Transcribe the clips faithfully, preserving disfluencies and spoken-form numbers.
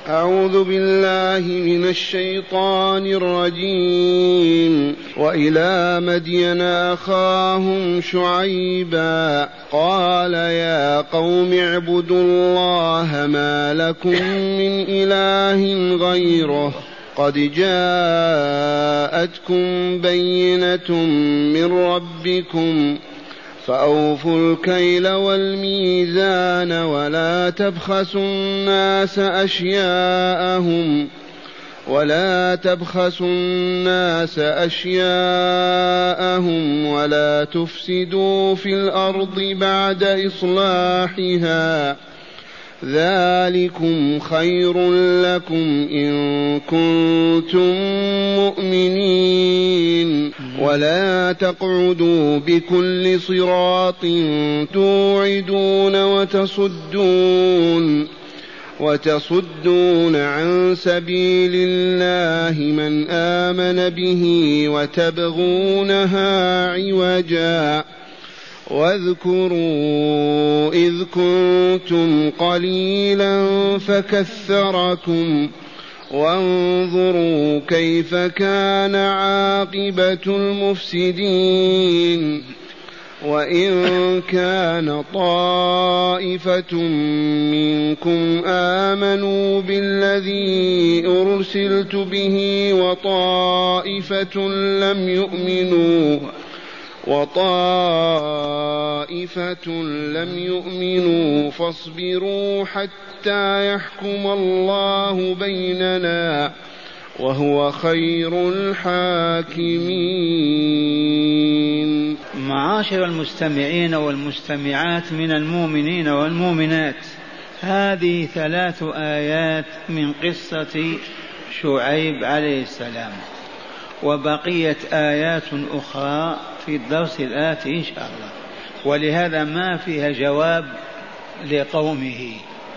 أعوذ بالله من الشيطان الرجيم. وإلى مدين أخاهم شعيبا قال يا قوم اعبدوا الله ما لكم من إله غيره قد جاءتكم بينة من ربكم فأوفوا الكيل والميزان ولا تبخسوا الناس أشياءهم ولا تبخسوا الناس أشياءهم ولا تفسدوا في الأرض بعد إصلاحها ذلكم خير لكم إن كنتم مؤمنين ولا تقعدوا بكل صراط توعدون وتصدون وتصدون عن سبيل الله من آمن به وتبغونها عوجا واذكروا إذ كنتم قليلا فكثركم وانظروا كيف كان عاقبة المفسدين وإن كان طائفة منكم آمنوا بالذي أرسلت به وطائفة لم يؤمنوا وطائفة لم يؤمنوا فاصبروا حتى يحكم الله بيننا وهو خير الحاكمين. معاشر المستمعين والمستمعات من المؤمنين والمؤمنات، هذه ثلاث آيات من قصة شعيب عليه السلام، وبقية آيات أخرى في الدرس الآتي إن شاء الله، ولهذا ما فيها جواب لقومه،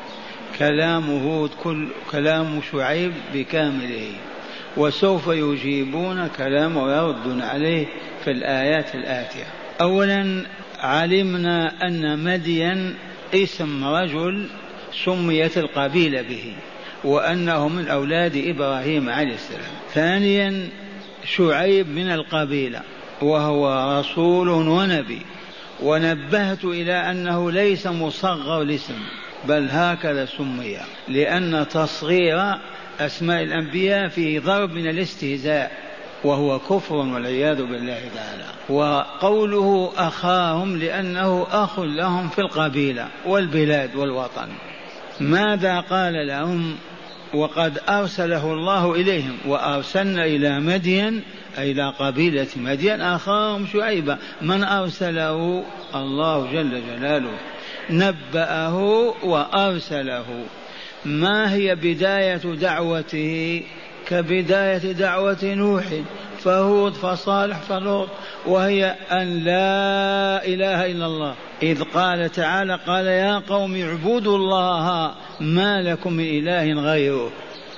كلامه كل كلام شعيب بكامله، وسوف يجيبون كلامه ويردون عليه في الآيات الآتية. أولا علمنا أن مدين اسم رجل سميت القبيلة به، وأنه من أولاد إبراهيم عليه السلام. ثانيا شعيب من القبيلة وهو رسول ونبي، ونبهت إلى أنه ليس مصغر الاسم بل هكذا سمي، لأن تصغير أسماء الأنبياء فيه ضرب من الاستهزاء وهو كفر والعياذ بالله تعالى. وقوله أخاهم لأنه أخ لهم في القبيلة والبلاد والوطن. ماذا قال لهم؟ وقد أرسله الله إليهم، وأرسلنا إلى مدين أي إلى قبيلة مدين أخاهم شعيبا. من أرسله؟ الله جل جلاله، نبأه وأرسله. ما هي بداية دعوته؟ كبداية دعوة نوح فهود فصالح فلوط، وهي أن لا إله إلا الله. إذ قال تعالى قال يا قوم اعبدوا الله ما لكم من إله غيره،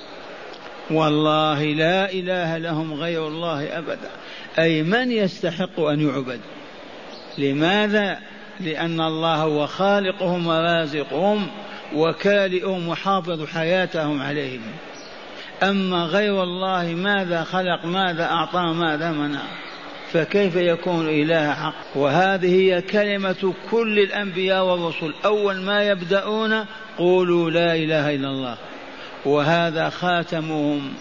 والله لا إله لهم غير الله أبدا، أي من يستحق أن يعبد. لماذا؟ لأن الله هو خالقهم ورازقهم وكالئهم وحافظ حياتهم عليهم. أما غير الله ماذا خلق، ماذا أعطى، ماذا منع، فكيف يكون إله حق؟ وهذه هي كلمة كل الأنبياء والرسل، أول ما يبدأون قولوا لا إله إلا الله، وهذا خاتمهم.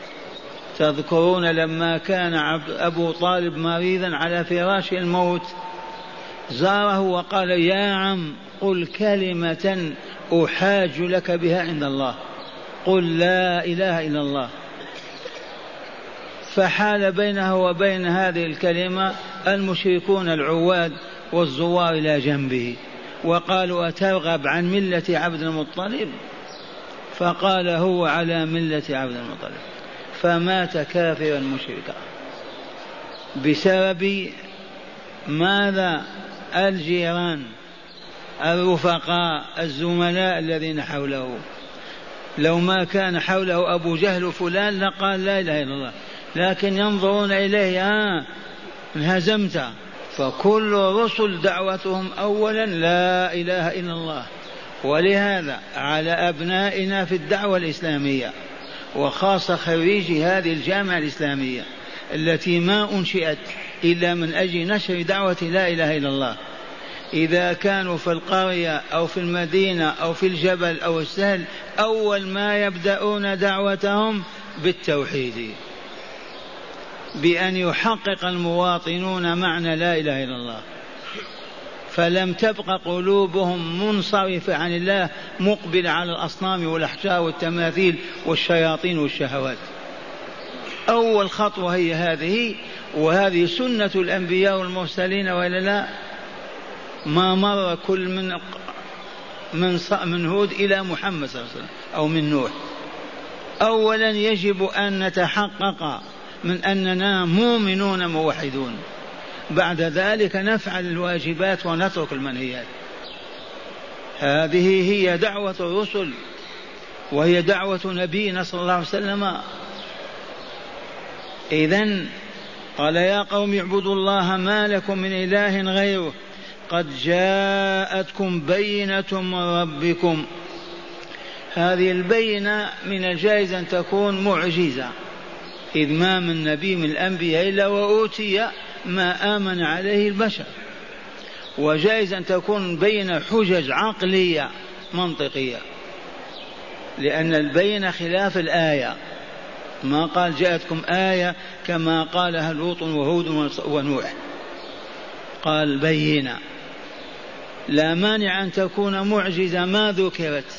تذكرون لما كان أبو طالب مريضا على فراش الموت زاره وقال يا عم قل كلمة أحاج لك بها عند الله، قل لا إله إلا الله. فحال بينه وبين هذه الكلمة المشركون العواد والزوار إلى جنبه، وقالوا أترغب عن ملة عبد المطلب؟ فقال هو على ملة عبد المطلب، فمات كافرا مشركا بسبب ماذا؟ الجيران، الرفقاء، الزملاء الذين حوله. لو ما كان حوله أبو جهل فلان لقال لا إله إلا الله، لكن ينظرون إليه آه انهزمت. فكل رسل دعوتهم أولا لا إله إلا الله، ولهذا على أبنائنا في الدعوة الإسلامية وخاصة خريجي هذه الجامعة الإسلامية التي ما أنشئت إلا من أجل نشر دعوة لا إله إلا الله، إذا كانوا في القرية أو في المدينة أو في الجبل أو السهل أول ما يبدأون دعوتهم بالتوحيد، بأن يحقق المواطنون معنى لا إله إلا الله، فلم تبق قلوبهم منصرفة عن الله مقبلة على الأصنام والأحجار والتماثيل والشياطين والشهوات. أول خطوة هي هذه، وهذه سنة الأنبياء والمرسلين وإلا لا؟ ما مر كل من من من هود إلى محمد صلى الله عليه وسلم أو من نوح. أولا يجب أن نتحقق من أننا مؤمنون موحدون، بعد ذلك نفعل الواجبات ونترك المنهيات. هذه هي دعوة الرسل وهي دعوة نبينا صلى الله عليه وسلم. إذن قال يا قوم اعبدوا الله ما لكم من إله غيره قد جاءتكم بينة من ربكم. هذه البينة من الجائز أن تكون معجزة، إذ ما من نبي من الأنبياء إلا وأوتي ما آمن عليه البشر، وجائز أن تكون بين حجج عقلية منطقية، لأن البينة خلاف الآية. ما قال جاءتكم آية كما قالها لوط وهود ونوح، قال بينة. لا مانع أن تكون معجزة ما ذكرت،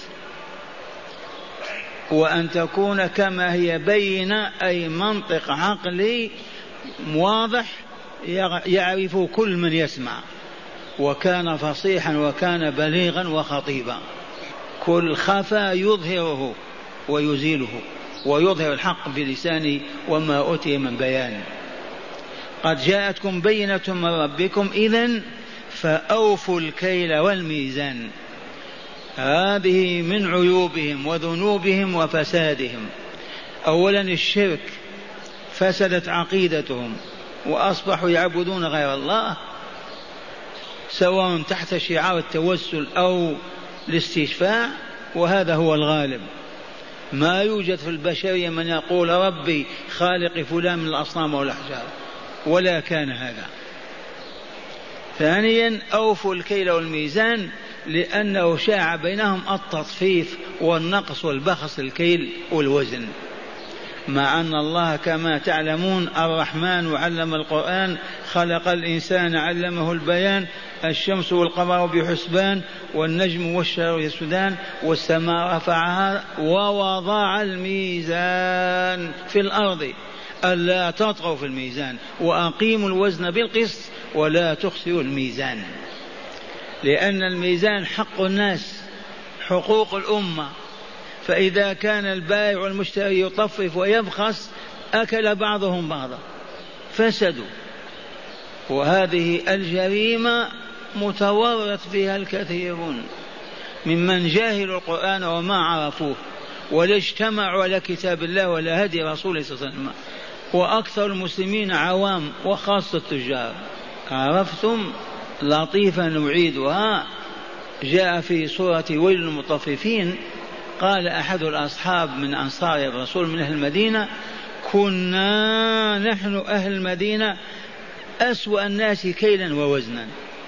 وأن تكون كما هي بينة أي منطق عقلي واضح يعرف كل من يسمع، وكان فصيحا وكان بليغا وخطيبا، كل خفا يظهره ويزيله ويظهر الحق بلسانه وما أوتي من بيان. قد جاءتكم بينة من ربكم إذن فأوفوا الكيل والميزان. هذه من عيوبهم وذنوبهم وفسادهم. أولا الشرك، فسدت عقيدتهم وأصبحوا يعبدون غير الله، سواء تحت شعار التوسل أو الاستشفاع، وهذا هو الغالب. ما يوجد في البشرية من يقول ربي خالق فلان من الأصنام والأحجار، ولا كان هذا. ثانيا أوفوا الكيل والميزان، لأنه شاع بينهم التطفيف والنقص والبخس الكيل والوزن، مع أن الله كما تعلمون الرحمن علم القرآن، خلق الإنسان علمه البيان، الشمس والقمر بحسبان والنجم والشجر يسجدان والسماء رفعها ووضع الميزان في الأرض ألا تطغوا في الميزان وأقيموا الوزن بالقسط ولا تخسروا الميزان، لأن الميزان حق الناس، حقوق الأمة، فإذا كان البائع والمشتري يطفف ويبخس أكل بعضهم بعضا، فسدوا. وهذه الجريمة متورط فيها الكثيرون ممن جاهلوا القرآن وما عرفوه ولا اجتمعوا على كتاب الله ولا هدي رسوله صلى الله عليه وسلم، وأكثر المسلمين عوام وخاصة التجار. عرفتم؟ لطيفة نعيدها. جاء في سورة ويل المطففين، قال أحد الأصحاب من أنصار الرسول من أهل المدينة: كنا نحن أهل المدينة أسوأ الناس كيلا ووزنا،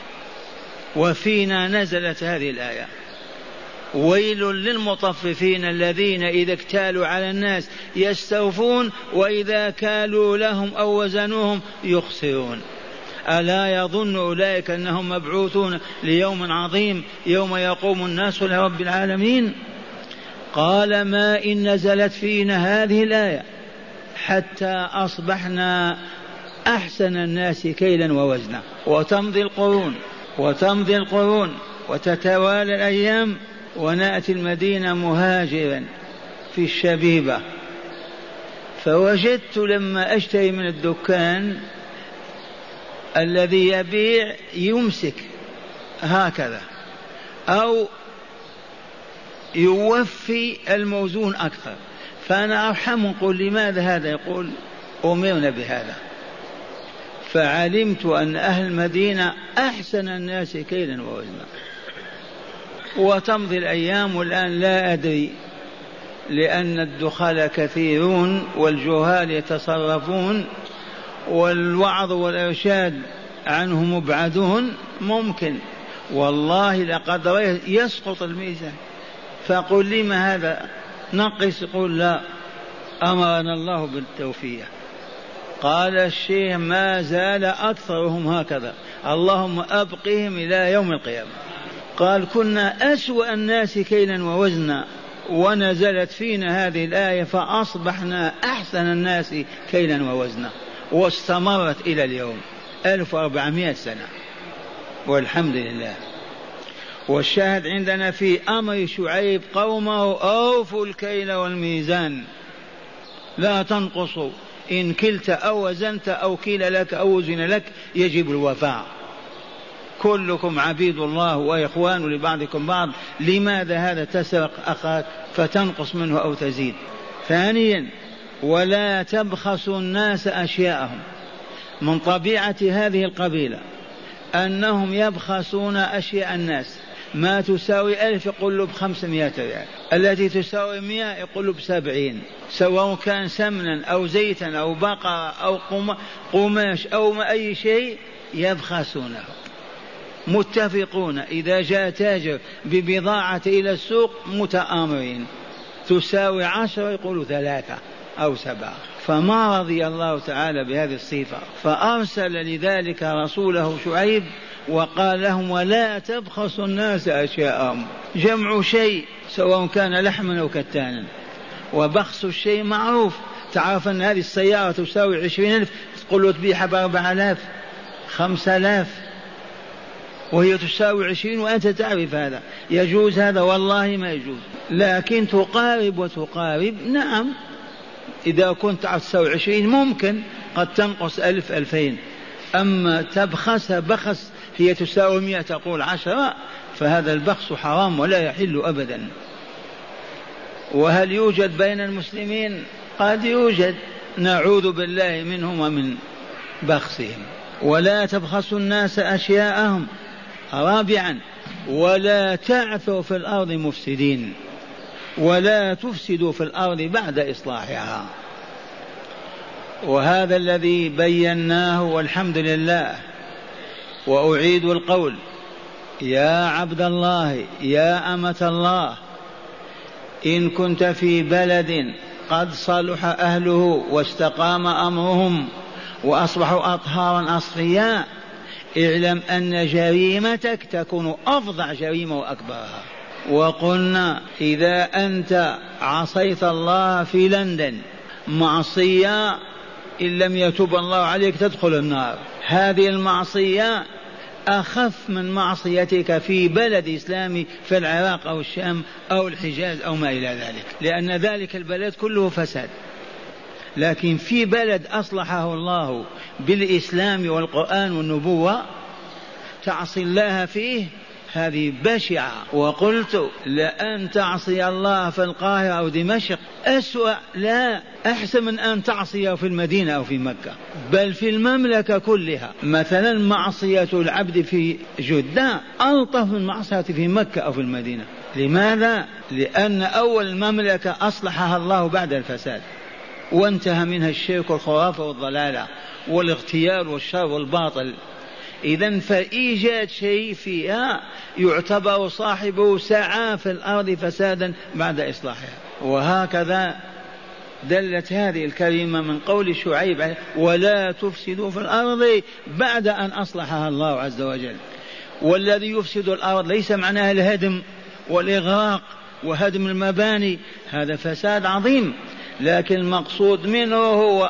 وفينا نزلت هذه الآية: ويل للمطففين الذين إذا اكتالوا على الناس يستوفون وإذا كالوا لهم أو وزنوهم يخسرون. ألا يظن أولئك أنهم مبعوثون ليوم عظيم يوم يقوم الناس لرب العالمين؟ قال: ما إن نزلت فينا هذه الآية حتى أصبحنا أحسن الناس كيلا ووزنا. وتمضي القرون وتمضي القرون وتتوالى الأيام، ونأتي المدينة مهاجرا في الشبيبة، فوجدت لما أشتري من الدكان الذي يبيع يمسك هكذا أو يوفي الموزون أكثر، فأنا أرحم قل لماذا هذا؟ يقول: أمرنا بهذا. فعلمت أن أهل المدينة أحسن الناس كيلا ووزنا. وتمضي الأيام والآن لا أدري، لأن الدخلاء كثيرون والجهال يتصرفون والوعظ والإرشاد عنه مبعدون. ممكن والله لقد رأيت يسقط الميزان، فقل لما هذا نقص؟ يقول لا، أمرنا الله بالتوفيق. قال الشيخ ما زال أكثرهم هكذا، اللهم أبقهم إلى يوم القيامة. قال كنا أسوأ الناس كيلا ووزنا، ونزلت فينا هذه الآية فأصبحنا أحسن الناس كيلا ووزنا، واستمرت إلى اليوم ألف وأربعمائة سنة والحمد لله. والشاهد عندنا في أمر شعيب قومه أوفوا الكيل والميزان لا تنقصوا، إن كلت أو وزنت أو كيل لك أو وزن لك يجب الوفاء، كلكم عبيد الله وإخوان لبعضكم بعض، لماذا هذا تسرق أخاك فتنقص منه أو تزيد؟ ثانيا ولا تبخسوا الناس أشياءهم. من طبيعة هذه القبيلة أنهم يبخسون أشياء الناس، ما تساوي ألف يقول له بخمسمائة ريال، التي تساوي مئة يقول له بسبعين، سواء كان سمنا أو زيتا أو بقرة أو قماش أو أي شيء يبخسونه. متفقون إذا جاء تاجر ببضاعة إلى السوق متآمرين، تساوي عشرة يقولوا ثلاثة أو سبعة. فما رضي الله تعالى بهذه الصفة، فأرسل لذلك رسوله شعيب وقال لهم ولا تبخسوا الناس أشياءهم، جمع شيء سواء كان لحما أو كتانا، وبخس الشيء معروف. تعرف أن هذه السيارة تساوي عشرين ألف تقول له تبيعها بأربع آلاف خمسة آلاف وهي تساوي عشرين وأنت تعرف هذا، يجوز هذا؟ والله ما يجوز. لكن تقارب وتقارب، نعم إذا كنت تساوي عشرين ممكن قد تنقص ألف ألفين، أما تبخس بخس هي تساوي مئة تقول عشرة، فهذا البخس حرام ولا يحل أبدا. وهل يوجد بين المسلمين؟ قد يوجد، نعوذ بالله منهم ومن بخسهم. ولا تبخسوا الناس أشياءهم. رابعا ولا تعثوا في الأرض مفسدين، ولا تفسدوا في الأرض بعد إصلاحها. وهذا الذي بيناه والحمد لله. وأعيد القول يا عبد الله يا أمة الله، إن كنت في بلد قد صلح أهله واستقام أمرهم وأصبحوا أطهارا أصفياء، اعلم أن جريمتك تكون أفظع جريمة وأكبرها. وقلنا إذا أنت عصيت الله في لندن معصية إن لم يتوب الله عليك تدخل النار، هذه المعصية أخف من معصيتك في بلد إسلامي في العراق أو الشام أو الحجاز أو ما إلى ذلك، لأن ذلك البلد كله فساد. لكن في بلد أصلحه الله بالإسلام والقرآن والنبوة تعصي الله فيه، هذه بشعة. وقلت لأن تعصي الله في القاهرة أو دمشق أسوأ، لا أحسن من أن تعصيه في المدينة أو في مكة، بل في المملكة كلها. مثلا معصية العبد في جدة ألطف من معصية في مكة أو في المدينة. لماذا؟ لأن أول المملكة أصلحها الله بعد الفساد، وانتهى منها الشرك والخرافة والضلالة والاغتيال والشر والباطل. إذن فإيجاد شيء فيها يعتبر صاحبه سعى في الأرض فسادا بعد إصلاحها. وهكذا دلت هذه الكلمة من قول شعيب ولا تفسدوا في الأرض بعد أن أصلحها الله عز وجل. والذي يفسد الأرض ليس معناها الهدم والإغراق وهدم المباني، هذا فساد عظيم، لكن المقصود منه هو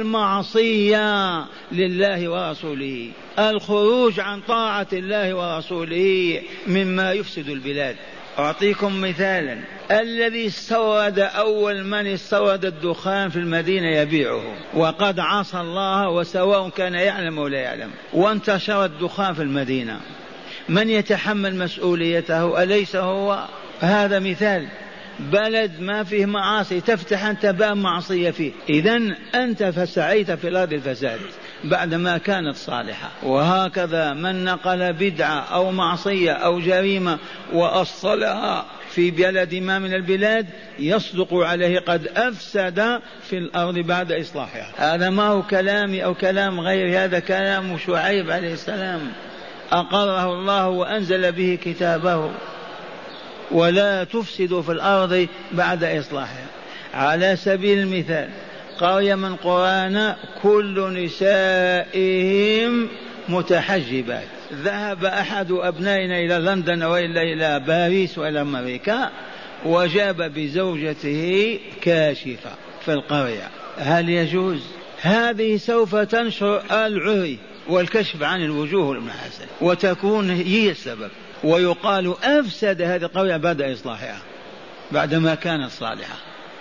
المعصية لله ورسوله، الخروج عن طاعة الله ورسوله مما يفسد البلاد. أعطيكم مثالا، الذي استورد أول من استورد الدخان في المدينة يبيعه وقد عصى الله، وسواء كان يعلم ولا يعلم، وانتشر الدخان في المدينة، من يتحمل مسؤوليته؟ أليس هو؟ هذا مثال. بلد ما فيه معاصي تفتح أنت باب معصية فيه، إذن أنت فسعيت في الأرض الفساد. بعدما كانت صالحة. وهكذا من نقل بدعة أو معصية أو جريمة وأصلها في بلد ما من البلاد يصدق عليه قد أفسد في الأرض بعد إصلاحها. هذا ما هو كلامي أو كلام غير، هذا كلام شعيب عليه السلام أقره الله وأنزل به كتابه. ولا تفسدوا في الأرض بعد إصلاحها. على سبيل المثال قرية من قرانا كل نسائهم متحجبات، ذهب أحد أبنائنا إلى لندن وإلا إلى باريس وإلى أمريكا وجاب بزوجته كاشفة في القرية، هل يجوز؟ هذه سوف تنشر العري والكشف عن الوجوه والمحاسن وتكون هي السبب، ويقال أفسد هذه القرية بعد إصلاحها بعدما كانت صالحة.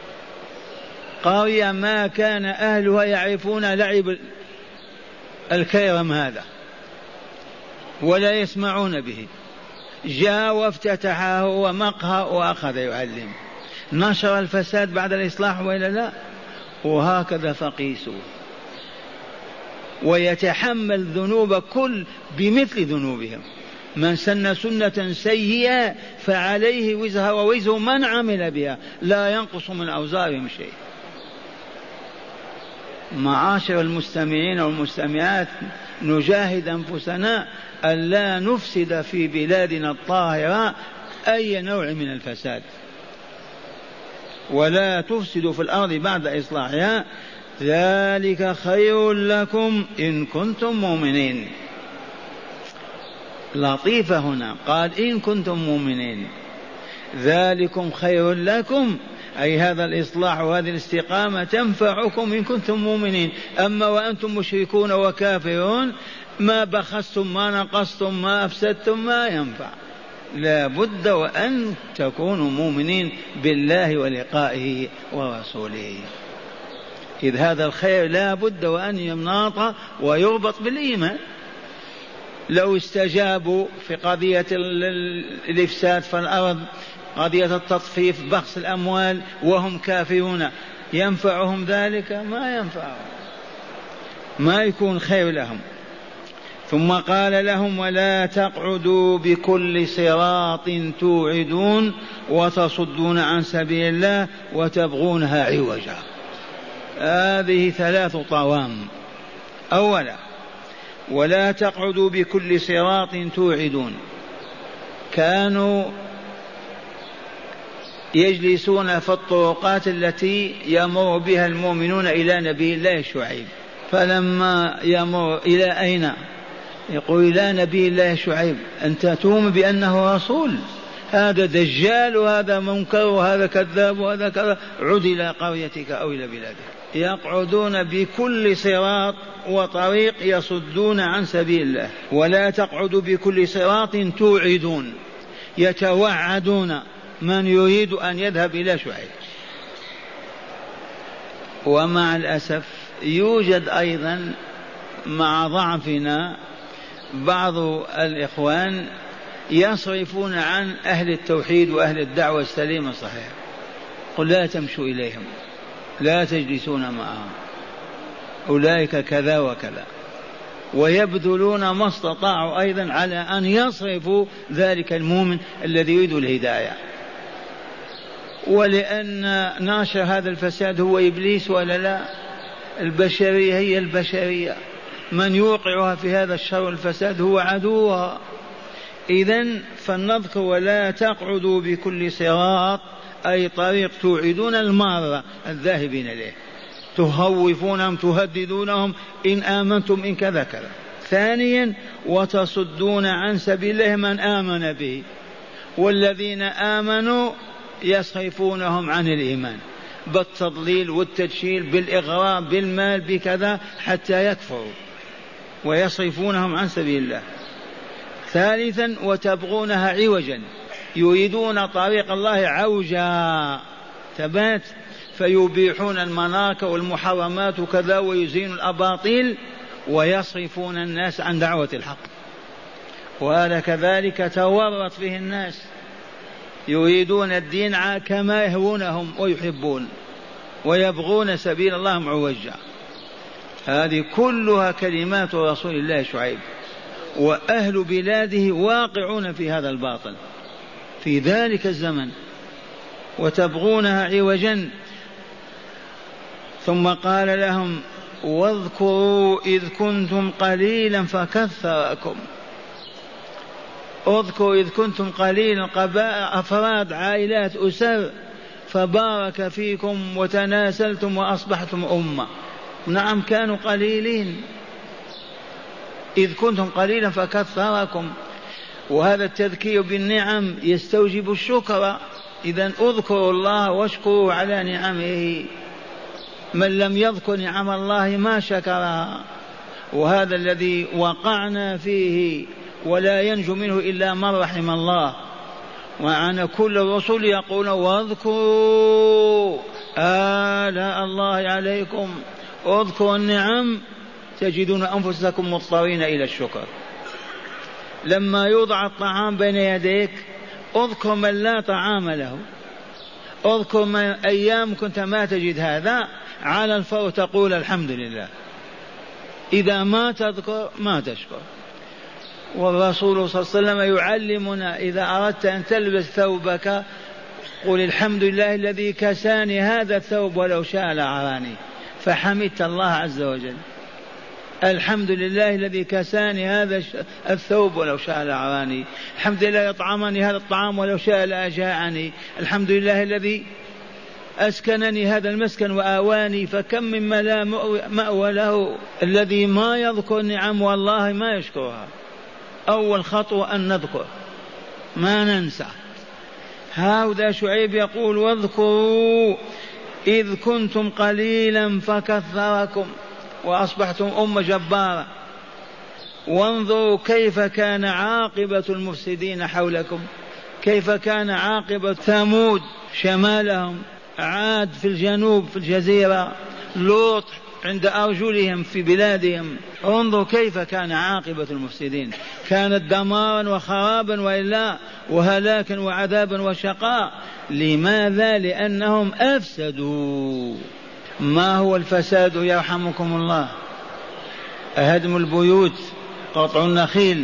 قرية ما كان أهلها يعرفون لعب الكيرم هذا ولا يسمعون به، جاء وافتتحه هو مقهى وأخذ يعلم، نشر الفساد بعد الإصلاح وإلا لا؟ وهكذا فقيسوا. ويتحمل ذنوب كل بمثل ذنوبهم. من سن سنة سيئة فعليه وزرها ووزر من عمل بها لا ينقص من أوزارهم شيء. معاشر المستمعين والمستمعات، نجاهد أنفسنا ألا نفسد في بلادنا الطاهرة أي نوع من الفساد. ولا تفسدوا في الأرض بعد إصلاحها ذلك خير لكم إن كنتم مؤمنين. لطيفة هنا قال إن كنتم مؤمنين، ذلكم خير لكم أي هذا الإصلاح وهذه الاستقامة تنفعكم إن كنتم مؤمنين. أما وأنتم مشركون وكافرون ما بخستم ما نقصتم ما أفسدتم ما ينفع. لا بد وأن تكونوا مؤمنين بالله ولقائه ورسوله، إذ هذا الخير لا بد وأن يناط ويربط بالإيمان. لو استجابوا في قضية الإفساد في الأرض، قضية التطفيف بخس الأموال وهم كافرون، ينفعهم ذلك؟ ما ينفعهم، ما يكون خير لهم. ثم قال لهم ولا تقعدوا بكل صراط توعدون وتصدون عن سبيل الله وتبغونها عوجا. هذه ثلاث طوام. أولا ولا تقعدوا بكل صراط توعدون، كانوا يجلسون في الطرقات التي يمر بها المؤمنون إلى نبي الله شعيب، فلما يمر إلى أين يقول إلى نبي الله شعيب أنت تؤمن بأنه رسول، هذا دجال وهذا منكر وهذا كذاب وهذا كذا، عد إلى قريتك أو إلى بلادك. يقعدون بكل صراط وطريق يصدون عن سبيل الله. ولا تقعدوا بكل صراط توعدون، يتوعدون من يريد أن يذهب إلى شعيب. ومع الأسف يوجد أيضا مع ضعفنا بعض الإخوان يصرفون عن أهل التوحيد وأهل الدعوة السليمة الصحيحة، قل لا تمشوا إليهم، لا تجلسون معهم، أولئك كذا وكذا، ويبذلون ما استطاعوا أيضا على أن يصرفوا ذلك المؤمن الذي يريد الهداية. ولأن ناشر هذا الفساد هو إبليس ولا لا؟ البشرية هي البشرية، من يوقعها في هذا الشر والفساد هو عدوها. إذن فلنذكر ولا تقعدوا بكل صراط أي طريق توعدون المارة الذاهبين إليه، تهوفونهم تهددونهم إن آمنتم إن كذا كذا. ثانيا وتصدون عن سبيل الله من آمن به، والذين آمنوا يصرفونهم عن الإيمان بالتضليل والتدشيل بالإغراء بالمال بكذا حتى يكفروا ويصرفونهم عن سبيل الله. ثالثا وتبغونها عوجا، يريدون طريق الله عوجا ثبات، فيبيحون المناكر والمحرمات وكذا ويزينون الأباطيل ويصرفون الناس عن دعوة الحق. وهذا كذلك تورط فيه الناس، يريدون الدين كما يهونهم ويحبون ويبغون سبيل الله معوجا. هذه كلها كلمات رسول الله شعيب، وأهل بلاده واقعون في هذا الباطل في ذلك الزمن وتبغونها عوجا. ثم قال لهم واذكروا إذ كنتم قليلا فكثركم. اذكروا إذ كنتم قليلا، أفراد عائلات أسر، فبارك فيكم وتناسلتم وأصبحتم أمة. نعم كانوا قليلين، إذ كنتم قليلا فكثركم، وهذا التذكير بالنعم يستوجب الشكر. إذن اذكروا الله واشكروا على نعمه. من لم يذكر نعم الله ما شكرها، وهذا الذي وقعنا فيه ولا ينجو منه إلا من رحم الله. وعن كل الرسل يقول واذكروا آلاء الله عليكم، اذكروا النعم تجدون أنفسكم مضطرين إلى الشكر. لما يوضع الطعام بين يديك اذكر من لا طعام له، اذكر من أيام كنت ما تجد هذا، على الفور تقول الحمد لله. إذا ما تذكر ما تشكر. والرسول صلى الله عليه وسلم يعلمنا إذا أردت أن تلبس ثوبك قل الحمد لله الذي كساني هذا الثوب ولو شاء لعراني، فحمدت الله عز وجل. الحمد لله الذي كساني هذا الثوب ولو شاء لعراني، الحمد لله يطعمني هذا الطعام ولو شاء لأجاعني، الحمد لله الذي أسكنني هذا المسكن وآواني. فكم مما لا مأوى له. الذي ما يذكر نعم والله ما يشكرها. أول خطوة أن نذكر ما ننسى. هذا شعيب يقول واذكروا إذ كنتم قليلا فكثركم وأصبحتم أمة جبارة. وانظروا كيف كان عاقبة المفسدين حولكم، كيف كان عاقبة ثمود شمالهم، عاد في الجنوب في الجزيرة، لوط عند أرجلهم في بلادهم. انظروا كيف كان عاقبة المفسدين، كانت دمارا وخرابا وإلا وهلاكا وعذابا وشقاء. لماذا؟ لأنهم أفسدوا. ما هو الفساد يرحمكم الله؟ هدم البيوت، قطع النخيل.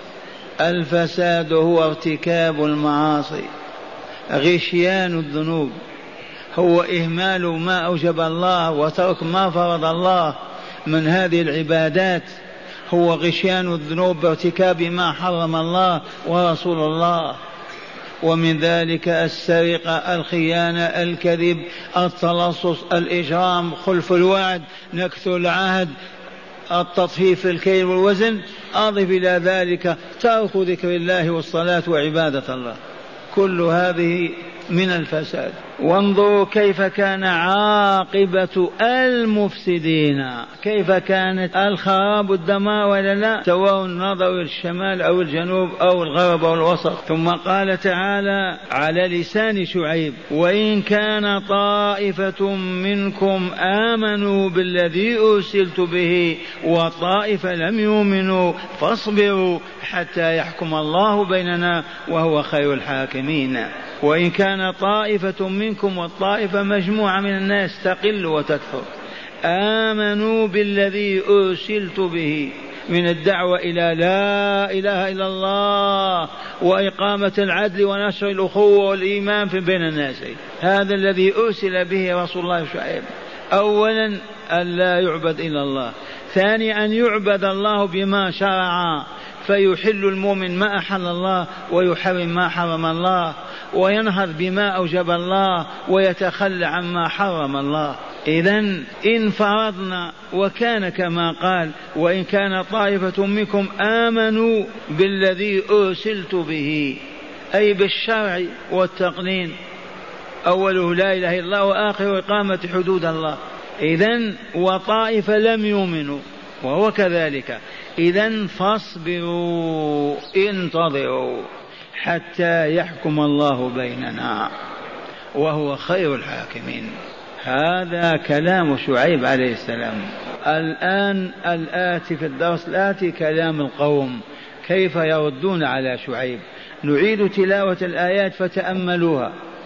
الفساد هو ارتكاب المعاصي، غشيان الذنوب، هو إهمال ما أوجب الله وترك ما فرض الله من هذه العبادات، هو غشيان الذنوب بارتكاب ما حرم الله ورسول الله. ومن ذلك السرقة، الخيانة، الكذب، التلصص، الإجرام، خلف الوعد، نكث العهد، التطفيف في الكيل والوزن. أضف إلى ذلك ترك ذكر الله والصلاة وعبادة الله. كل هذه من الفساد. وانظروا كيف كان عاقبة المفسدين، كيف كانت الخراب الدمار ولا لا، سواء النظر الشمال أو الجنوب أو الغرب أو الوسط. ثم قال تعالى على لسان شعيب وإن كان طائفة منكم آمنوا بالذي أرسلت به وطائفة لم يؤمنوا فاصبروا حتى يحكم الله بيننا وهو خير الحاكمين. وإن كان طائفة منكم، والطائفة مجموعة من الناس تقل وتكثر، آمنوا بالذي أرسلت به من الدعوة إلى لا إله إلا الله وإقامة العدل ونشر الأخوة والإيمان في بين الناس. هذا الذي أرسل به رسول الله شعيب. أولا أن لا يعبد إلا الله، ثانيا أن يعبد الله بما شرع، فيحل المؤمن ما أحل الله ويحرم ما حرم الله، وينهض بما أوجب الله ويتخلى عما حرم الله. إذن إن فرضنا وكان كما قال وإن كان طائفة منكم آمنوا بالذي أرسلت به، أي بالشرع والتقنين، أوله لا إله إلا الله وآخر إقامة حدود الله. إذن وطائفة لم يؤمنوا وهو كذلك. إذن فاصبروا انتظروا حتى يحكم الله بيننا وهو خير الحاكمين. هذا كلام شعيب عليه السلام. الآن الآتي في الدرس الآتي كلام القوم كيف يردون على شعيب. نعيد تلاوة الآيات فتأملوها.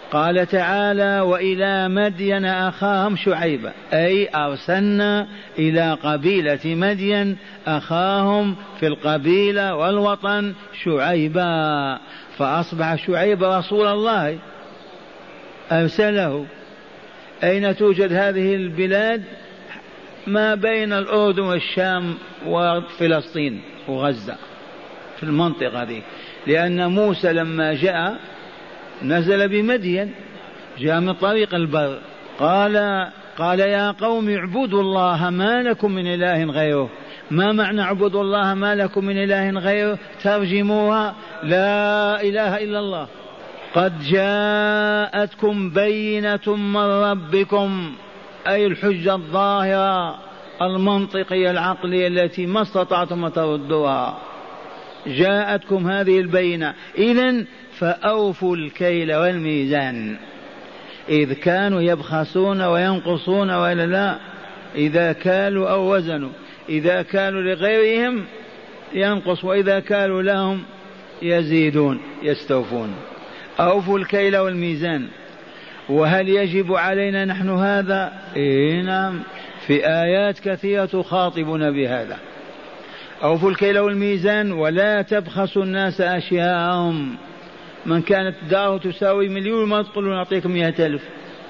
قال تعالى وإلى مدين أخاهم شعيبا، أي أرسلنا إلى قبيلة مدين أخاهم في القبيلة والوطن شعيبا، فأصبح شعيب رسول الله أرسله. أين توجد هذه البلاد؟ ما بين الأردن والشام وفلسطين وغزة، في المنطقة دي، لأن موسى لما جاء نزل بمدين، جاء من طريق البر. قال قال يا قوم اعبدوا الله ما لكم من إله غيره. ما معنى اعبدوا الله ما لكم من إله غيره؟ ترجموها لا إله إلا الله. قد جاءتكم بينة من ربكم، أي الحجة الظاهرة المنطقية العقلية التي ما استطعتم أن تردوها، جاءتكم هذه البينة. إذن فأوفوا الكيل والميزان، إذ كانوا يبخسون وينقصون وإلا لا، إذا كالوا أو وزنوا، إذا كالوا لغيرهم ينقص وإذا كالوا لهم يزيدون يستوفون. أوفوا الكيل والميزان. وهل يجب علينا نحن هذا؟ إيه نعم، في آيات كثيرة تخاطبنا بهذا. أوفوا الكيل والميزان ولا تبخسوا الناس أشياءهم. من كانت داره تساوي مليون ما تقولون نعطيك مئة ألف،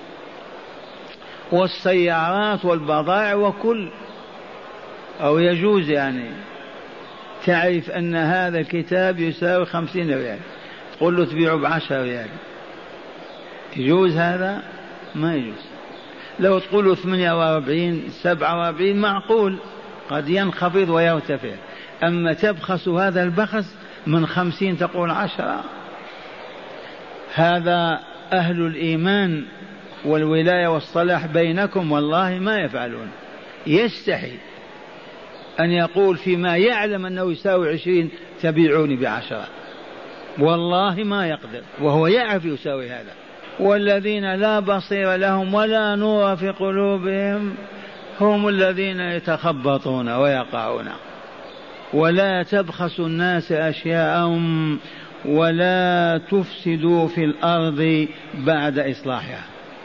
والسيارات والبضائع وكل، أو يجوز يعني تعرف أن هذا الكتاب يساوي خمسين ريال تقول له تبيعه بعشر ريال، يجوز هذا؟ ما يجوز. لو تقول له ثمانية وأربعين سبعة وأربعين معقول، قد ينخفض ويرتفع. أما تبخس هذا البخس من خمسين تقول عشرة. هذا أهل الإيمان والولاية والصلاح بينكم والله ما يفعلون. يستحي أن يقول فيما يعلم أنه يساوي عشرين تبيعوني بعشرة، والله ما يقدر، وهو يعرف يساوي هذا. والذين لا بصير لهم ولا نور في قلوبهم هم الذين يتخبطون ويقعون. ولا تبخسوا الناس أشياءهم ولا تفسدوا في الأرض بعد إصلاحها.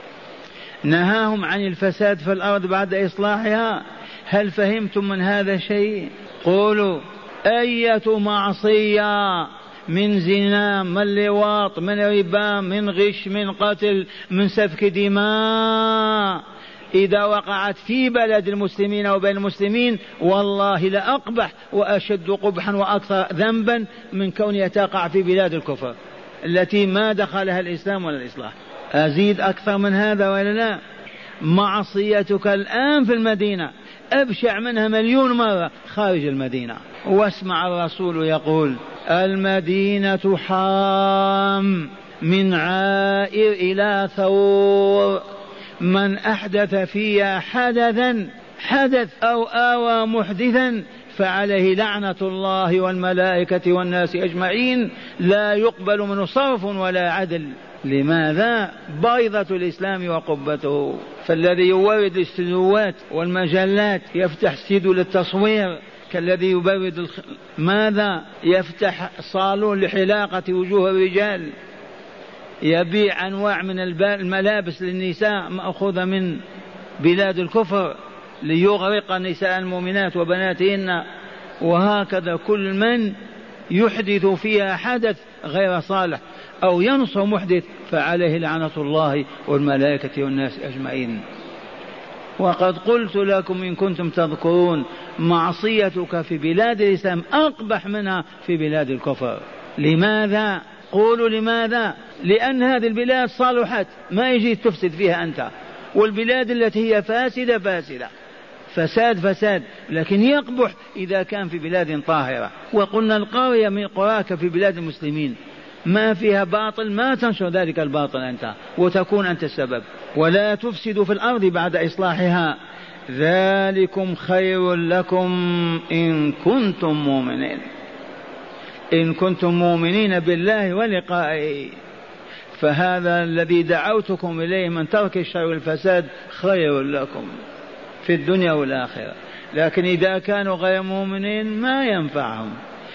نهاهم عن الفساد في الأرض بعد إصلاحها. هل فهمتم من هذا شيء؟ قولوا أية معصية من زنا، من لواط، من ربا، من غش، من قتل، من سفك دماء، إذا وقعت في بلد المسلمين أو بين المسلمين والله لأقبح وأشد قبحا وأكثر ذنبا من كونها تقع في بلاد الكفر التي ما دخلها الإسلام ولا الإصلاح. أزيد أكثر من هذا ولا لا؟ معصيتك الآن في المدينة أبشع منها مليون مرة خارج المدينة. واسمع الرسول يقول المدينة حرام من عائر إلى ثور، من أحدث فيها حدثا حدث أو آوى محدثا فعليه لعنة الله والملائكة والناس أجمعين، لا يقبل منه صرف ولا عدل. لماذا؟ بيضة الإسلام وقبته. فالذي يورد الاستديوهات والمجلات يفتح استديو للتصوير، كالذي يبرد الخ... ماذا؟ يفتح صالون لحلاقة وجوه الرجال، يبيع أنواع من الملابس للنساء مأخوذة من بلاد الكفر ليغرق نساء المؤمنات وبناتهن. وهكذا كل من يحدث فيها حدث غير صالح أو ينصر محدث فعليه لعنة الله والملائكة والناس أجمعين. وقد قلت لكم إن كنتم تذكرون معصيتك في بلاد الإسلام أقبح منها في بلاد الكفر. لماذا؟ قولوا لماذا؟ لأن هذه البلاد صالحت، ما يجي تفسد فيها أنت، والبلاد التي هي فاسدة فاسدة، فساد فساد، لكن يقبح إذا كان في بلاد طاهرة. وقلنا القرية من قراك في بلاد المسلمين ما فيها باطل ما تنشر ذلك الباطل أنت وتكون أنت السبب. ولا تفسدوا في الأرض بعد إصلاحها ذلكم خير لكم إن كنتم مؤمنين، إن كنتم مؤمنين بالله ولقائه. فهذا الذي دعوتكم إليه من ترك الشر والفساد خير لكم في الدنيا والآخرة. لكن إذا كانوا غير مؤمنين ما ينفعهم.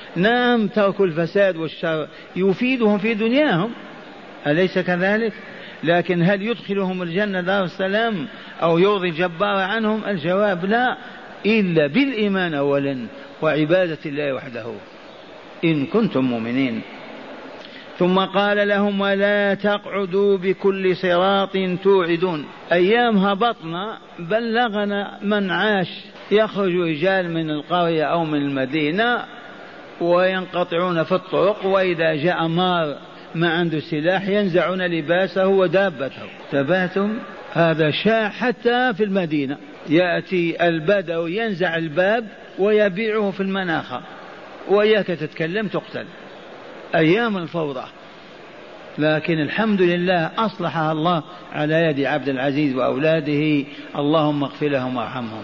نعم ترك الفساد والشر يفيدهم في دنياهم، أليس كذلك؟ لكن هل يدخلهم الجنة دار السلام أو يرضي الجبار عنهم؟ الجواب لا، إلا بالإيمان أولا وعبادة الله وحده إن كنتم مؤمنين. ثم قال لهم ولا تقعدوا بكل صراط توعدون. أيام هبطنا بلغنا من عاش يخرج رجال من القرية أو من المدينة وينقطعون في الطرق، وإذا جاء مار ما عنده سلاح ينزعون لباسه ودابته. تبهتم؟ هذا شاع حتى في المدينة، يأتي البدو ينزع الباب ويبيعه في المناخة، وإياك تتكلم تقتل. أيام الفوضى، لكن الحمد لله أصلحها الله على يد عبد العزيز وأولاده، اللهم اغفر لهم وارحمهم.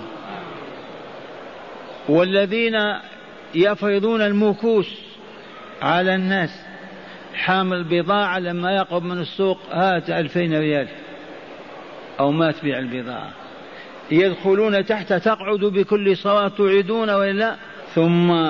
والذين يفرضون المكوس على الناس، حامل بضاعة لما يقرب من السوق هات ألفين ريال أو ما تبيع البضاعة، يدخلون تحت تقعد بكل صراط توعدون وإلا، ثم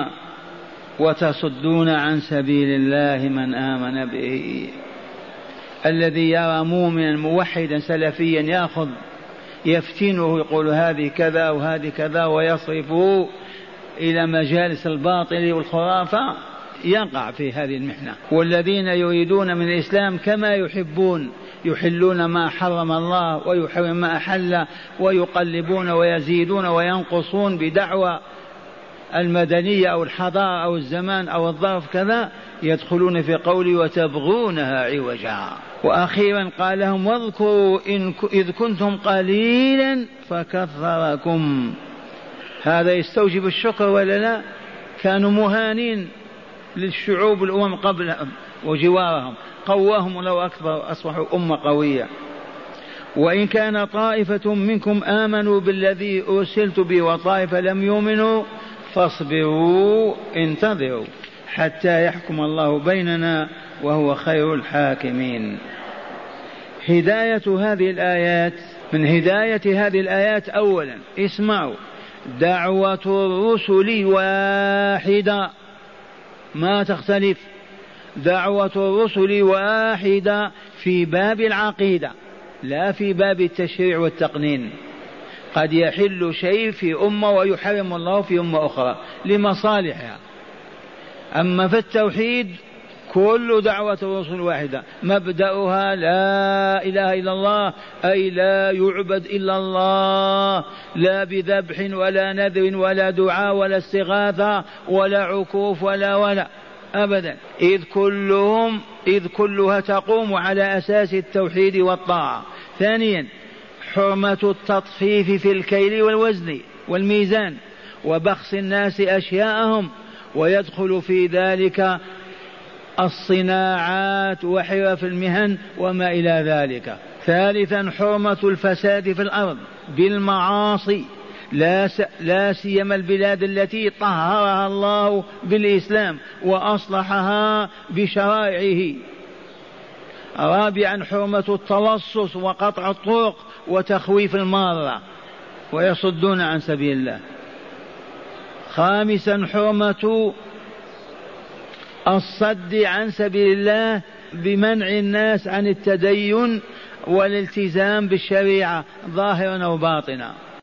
وتصدون عن سبيل الله من آمن به. الذي يرى مؤمنا موحدا سلفيا يأخذ يفتنه يقول هذه كذا وهذه كذا ويصرفه إلى مجالس الباطل والخرافة يقع في هذه المحنة. والذين يريدون من الإسلام كما يحبون يحلون ما حرم الله ويحرم ما أحل ويقلبون ويزيدون وينقصون بدعوى المدنية أو الحضارة أو الزمان أو الظرف كذا، يدخلون في قولي وتبغونها عوجا. وأخيرا قال لهم واذكروا إن إذ كنتم قليلا فكثركم. هذا يستوجب الشكر ولا لا؟ كانوا مهانين للشعوب الأمم قبلهم وجوارهم، قواهم لو أكبر أصبحوا أمة قوية. وإن كان طائفة منكم آمنوا بالذي أرسلت به وطائفة لم يؤمنوا فاصبروا انتظروا حتى يحكم الله بيننا وهو خير الحاكمين. هداية هذه الآيات، من هداية هذه الآيات أولا اسمعوا، دعوة الرسل واحدة ما تختلف، دعوة الرسل واحدة في باب العقيدة لا في باب التشريع والتقنين. قد يحل شيء في أمة ويحرم الله في أمة أخرى لمصالحها. أما في التوحيد كل دعوة الرسل واحدة، مبدأها لا إله إلا الله، أي لا يعبد إلا الله، لا بذبح ولا نذر ولا دعاء ولا استغاثة ولا عكوف ولا ولا أبدا، إذ كلهم إذ كلها تقوم على أساس التوحيد والطاعة. ثانيا حرمة التطفيف في الكيل والوزن والميزان وبخس الناس أشياءهم، ويدخل في ذلك الصناعات وحرف المهن وما إلى ذلك. ثالثا حرمة الفساد في الأرض بالمعاصي، لا, لا سيما البلاد التي طهرها الله بالإسلام وأصلحها بشرائعه. رابعا حرمة التلصص وقطع الطرق وتخويف المارة ويصدون عن سبيل الله. خامسا حرمة الصد عن سبيل الله بمنع الناس عن التدين والالتزام بالشريعة ظاهرا وباطنا.